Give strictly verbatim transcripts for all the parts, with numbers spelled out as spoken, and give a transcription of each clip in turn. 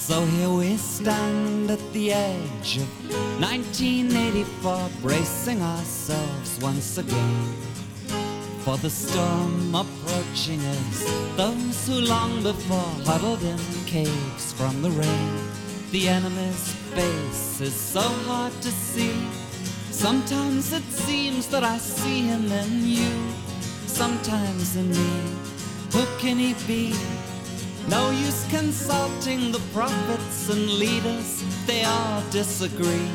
So here we stand at the edge of nineteen eighty-four, bracing ourselves once again for the storm approaching us. Those who long before huddled in caves from the rain. The enemy's face is so hard to see. Sometimes it seems that I see him in you, sometimes in me. Who can he be? No use consulting the prophets and leaders, they all disagree.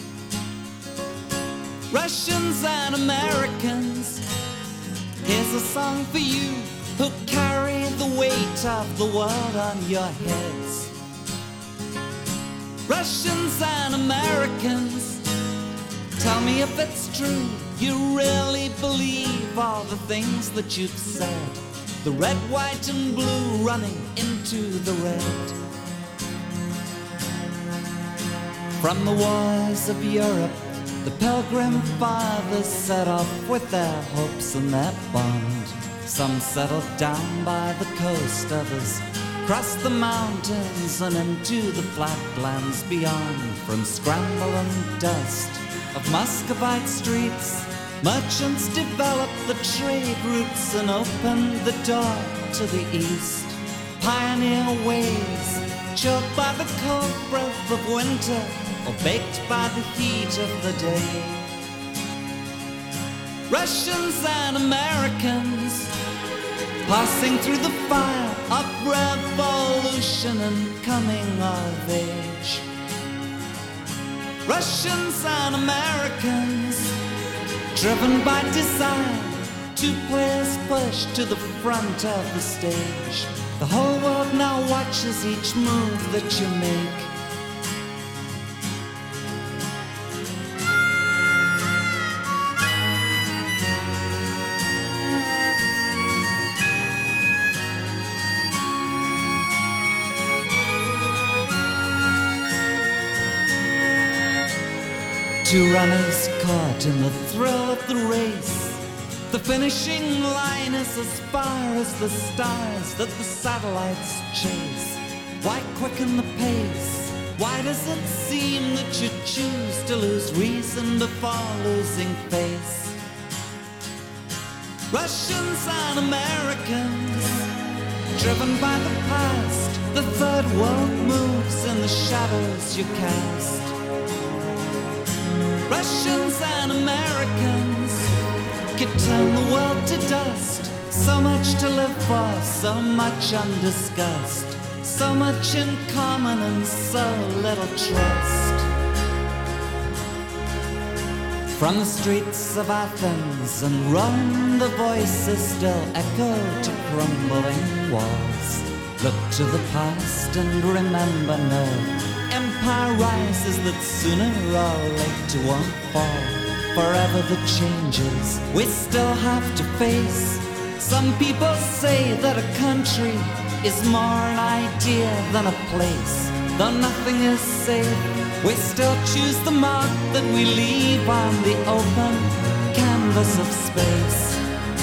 Russians and Americans, here's a song for you who carry the weight of the world on your heads. Russians and Americans, tell me if it's true, you really believe all the things that you've said. The red, white, and blue running into the red. From the wars of Europe, the Pilgrim Fathers set off with their hopes and their bond. Some settled down by the coast, others crossed the mountains and into the flatlands beyond. From scramble and dust of Muscovite streets, merchants developed the trade routes and opened the door to the east. Pioneer ways, chilled by the cold breath of winter, or baked by the heat of the day. Russians and Americans, passing through the fire of revolution and coming of age. Russians and Americans, driven by desire, two players pushed to the front of the stage. The whole world now watches each move that you make. Two runners caught in the thrill of the race. The finishing line is as far as the stars that the satellites chase. Why quicken the pace? Why does it seem that you choose to lose reason before losing face? Russians and Americans, driven by the past, the third world moves in the shadows you cast. Russians and Americans could turn the world to dust. So much to live for, so much undiscussed, so much in common and so little trust. From the streets of Athens and Rome, the voices still echo to crumbling walls. Look to the past and remember no empire rises that sooner or later won't fall. Forever the changes we still have to face. Some people say that a country is more an idea than a place. Though nothing is safe, we still choose the mark that we leave on the open canvas of space.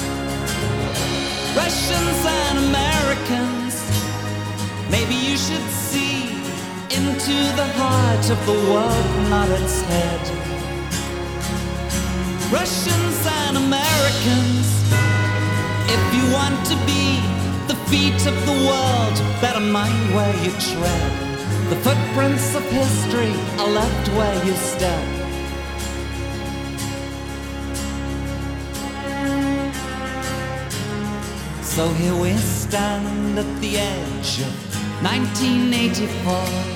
Russians and Americans, maybe you should see into the heart of the world, not its head. Russians and Americans, if you want to be the feet of the world, better mind where you tread. The footprints of history are left where you step. So here we stand at the edge of nineteen eighty-four.